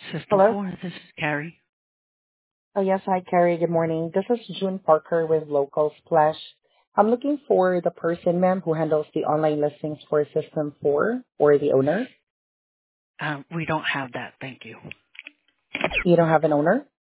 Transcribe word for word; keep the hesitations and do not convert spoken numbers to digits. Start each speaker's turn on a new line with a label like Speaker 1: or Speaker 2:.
Speaker 1: System
Speaker 2: Hello?
Speaker 1: four, this is Carrie.
Speaker 2: Oh, yes. Hi, Carrie. Good morning. This is June Parker with Local Splash. I'm looking for the person, ma'am, who handles the online listings for System four or the owner.
Speaker 1: Um, we don't have that, thank you.
Speaker 2: You don't have an owner?